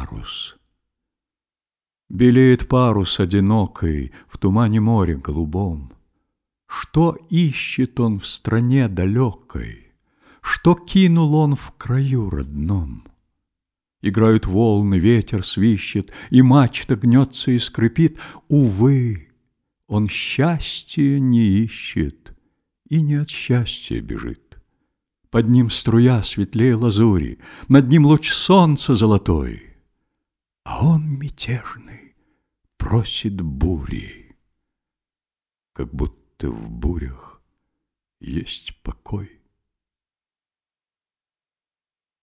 парус. Белеет парус одинокий в тумане моря голубом. Что ищет он в стране далекой? Что кинул он в краю родном? Играют волны, ветер свищет, и мачта гнется и скрипит. Увы, он счастья не ищет и не от счастья бежит. Под ним струя светлее лазури, над ним луч солнца золотой, а он мятежный просит бури, как будто в бурях есть покой.